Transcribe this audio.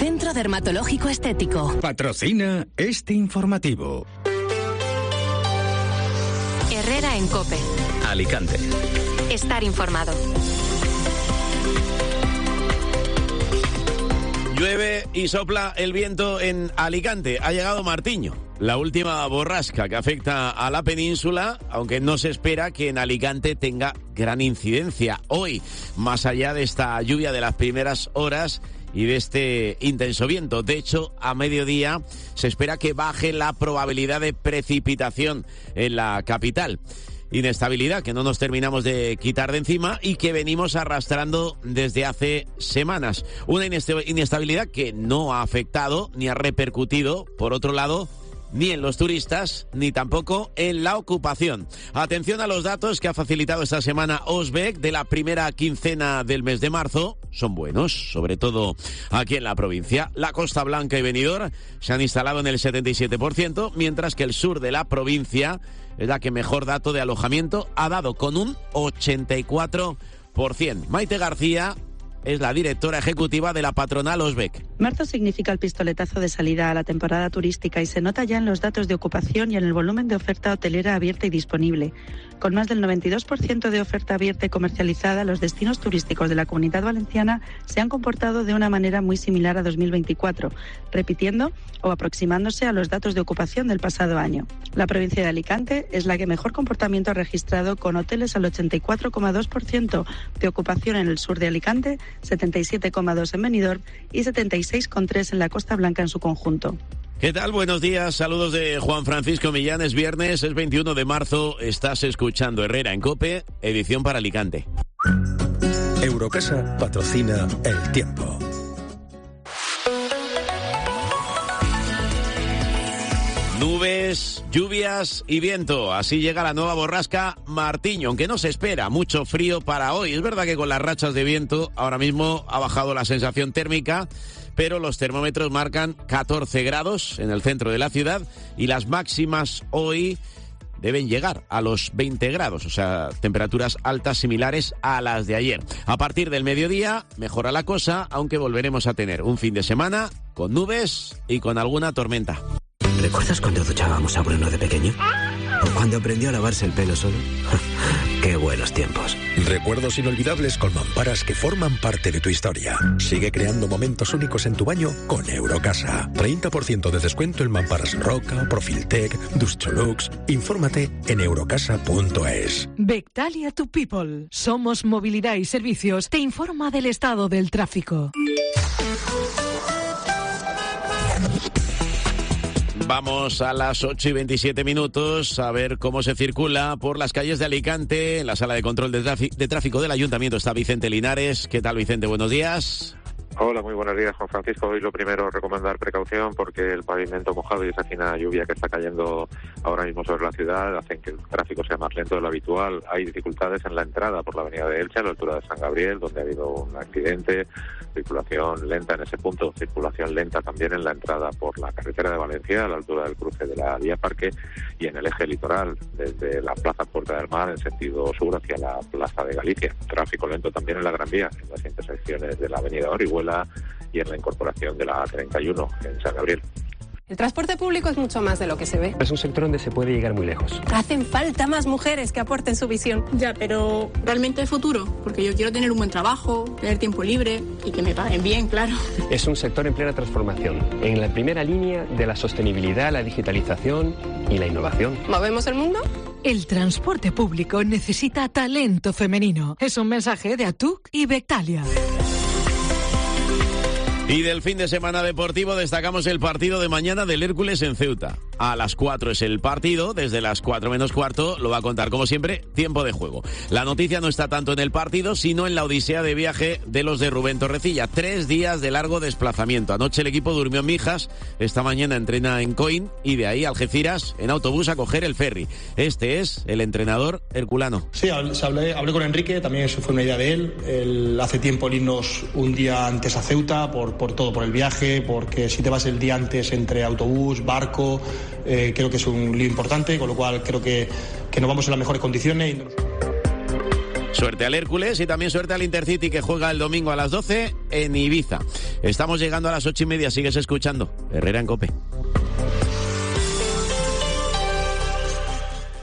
Centro Dermatológico Estético. Patrocina este informativo. Herrera en COPE. Alicante. Estar informado. Llueve y sopla el viento en Alicante. Ha llegado Martiño, la última borrasca que afecta a la península, aunque no se espera que en Alicante tenga gran incidencia hoy, más allá de esta lluvia de las primeras horas y de este intenso viento. De hecho, a mediodía se espera que baje la probabilidad de precipitación en la capital. Inestabilidad que no nos terminamos de quitar de encima y que venimos arrastrando desde hace semanas. Una inestabilidad que no ha afectado ni ha repercutido, por otro lado, ni en los turistas, ni tampoco en la ocupación. Atención a los datos que ha facilitado esta semana Osbec de la primera quincena del mes de marzo. Son buenos, sobre todo aquí en la provincia. La Costa Blanca y Benidorm se han instalado en el 77%, mientras que el sur de la provincia es la que mejor dato de alojamiento ha dado, con un 84%. Maite García es la directora ejecutiva de la patronal Osbec. Marzo significa el pistoletazo de salida a la temporada turística y se nota ya en los datos de ocupación y en el volumen de oferta hotelera abierta y disponible. Con más del 92% de oferta abierta y comercializada, los destinos turísticos de la Comunidad Valenciana se han comportado de una manera muy similar a 2024, repitiendo o aproximándose a los datos de ocupación del pasado año. La provincia de Alicante es la que mejor comportamiento ha registrado, con hoteles al 84,2% de ocupación en el sur de Alicante, 77,2% en Benidorm y 76,3% en la Costa Blanca en su conjunto. ¿Qué tal? Buenos días, saludos de Juan Francisco Millán. Es viernes, es 21 de marzo, estás escuchando Herrera en COPE, edición para Alicante. Eurocasa patrocina El Tiempo. Nubes, lluvias y viento. Así llega la nueva borrasca Martiño, aunque no se espera mucho frío para hoy. Es verdad que con las rachas de viento ahora mismo ha bajado la sensación térmica, pero los termómetros marcan 14 grados en el centro de la ciudad y las máximas hoy deben llegar a los 20 grados, o sea, temperaturas altas similares a las de ayer. A partir del mediodía mejora la cosa, aunque volveremos a tener un fin de semana con nubes y con alguna tormenta. ¿Recuerdas cuando duchábamos a Bruno de pequeño? ¿O cuando aprendió a lavarse el pelo solo? ¡Qué buenos tiempos! Recuerdos inolvidables con mamparas que forman parte de tu historia. Sigue creando momentos únicos en tu baño con Eurocasa. 30% de descuento en mamparas Roca, Profiltec, Duscholux. Infórmate en eurocasa.es. Bectalia to People. Somos Movilidad y Servicios. Te informa del estado del tráfico. Vamos a las 8:27 a ver cómo se circula por las calles de Alicante. En la sala de control de tráfico del Ayuntamiento está Vicente Linares. ¿Qué tal, Vicente? Buenos días. Hola, muy buenos días, Juan Francisco. Hoy lo primero, recomendar precaución porque el pavimento mojado y esa fina lluvia que está cayendo ahora mismo sobre la ciudad hacen que el tráfico sea más lento de lo habitual. Hay dificultades en la entrada por la avenida de Elche, a la altura de San Gabriel, donde ha habido un accidente. Circulación lenta en ese punto, circulación lenta también en la entrada por la carretera de Valencia, a la altura del cruce de la Vía Parque, y en el eje litoral, desde la Plaza Puerta del Mar en sentido sur hacia la Plaza de Galicia. Tráfico lento también en la Gran Vía, en las intersecciones de la avenida Orihuela y en la incorporación de la A31 en San Gabriel. El transporte público es mucho más de lo que se ve. Es un sector donde se puede llegar muy lejos. Hacen falta más mujeres que aporten su visión. Ya, pero ¿realmente hay futuro? Porque yo quiero tener un buen trabajo, tener tiempo libre y que me paguen bien, claro. Es un sector en plena transformación, en la primera línea de la sostenibilidad, la digitalización y la innovación. ¿Movemos el mundo? El transporte público necesita talento femenino. Es un mensaje de ATUC y Bectalia. Y del fin de semana deportivo destacamos el partido de mañana del Hércules en Ceuta. A las 4 es el partido, desde las 4 menos cuarto lo va a contar como siempre Tiempo de Juego. La noticia no está tanto en el partido, sino en la odisea de viaje de los de Rubén Torrecilla. 3 días de largo desplazamiento. Anoche el equipo durmió en Mijas, esta mañana entrena en Coín y de ahí a Algeciras en autobús a coger el ferry. Este es el entrenador herculano. Sí, hablé con Enrique, también eso fue una idea de él. Él hace tiempo el irnos un día antes a Ceuta por todo, por el viaje, porque si te vas el día antes entre autobús, barco, creo que es un lío importante, con lo cual creo que nos vamos en las mejores condiciones. Suerte al Hércules y también suerte al Intercity, que juega el domingo a las 12 en Ibiza. Estamos llegando a las 8:30, sigues escuchando Herrera en COPE.